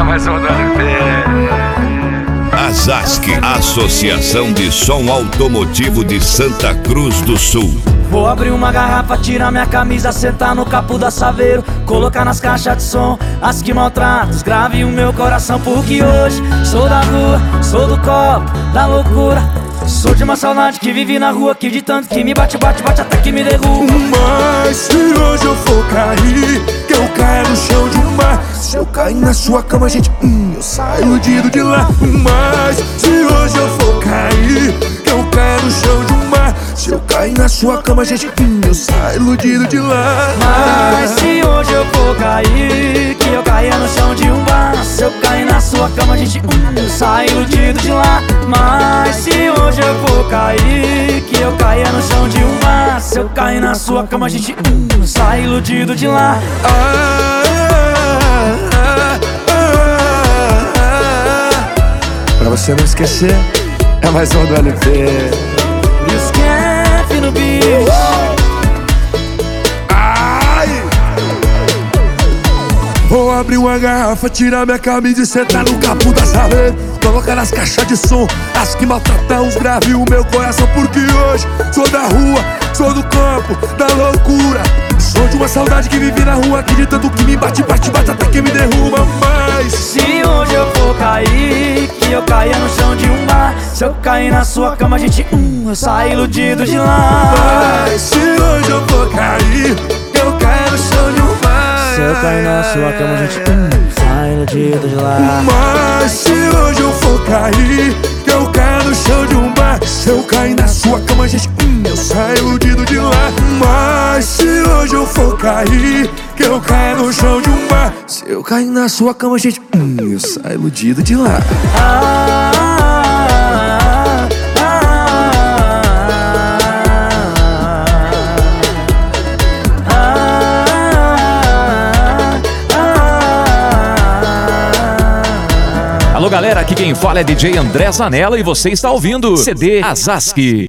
mais um do LP. ASASC, Associação de Som Automotivo de Santa Cruz do Sul. Vou abrir uma garrafa, tirar minha camisa, sentar no capô da Saveiro, colocar nas caixas de som as que maltratam, grave o meu coração, porque hoje sou da rua, sou do copo, da loucura. Sou de uma saudade que vive na rua, que de tanto que me bate, bate, bate até que me derruba. Mas se hoje eu for cair, que eu caia no chão de um mar. Se eu cair na sua cama, gente, eu saio iludido de lá. Mas se hoje eu for cair, que eu caia no chão de um mar. Se eu cair na sua cama, gente, eu saio iludido de lá. Mas se hoje eu for cair, que eu caia no chão de um bar. Se eu cair na sua cama, gente, eu saio iludido de lá. Mas se hoje eu for cair, que eu caia no chão de um bar. Se eu cair na sua cama, gente, eu saio iludido de lá. Pra você não esquecer, é mais um do LP. Esquece no bicho. Vou abrir uma garrafa, tirar minha camisa e sentar no capô da Saveiro, colocar nas caixas de som as que maltratam os graves o meu coração, porque hoje sou da rua, sou do campo, da loucura. Sou de uma saudade que vive na rua, que de tanto que me bate, bate, bate até que me derruba. Mas se hoje eu for cair, que eu caia no chão de um bar. Se eu cair na sua cama, gente, eu saio iludido de lá. Mas se hoje eu for cair, que eu caia no chão de um bar. Se eu cair na sua cama, gente, sai iludido de lá. Mas se hoje eu for cair, que eu caia no chão de um bar. Se eu cair na sua cama, gente, eu saio iludido de lá. Mas se hoje eu for cair, que eu caia no chão de um bar. Se eu cair na sua cama, gente, eu saio iludido de lá. Alô galera, aqui quem fala é DJ André Zanella e você está ouvindo CD ASASC.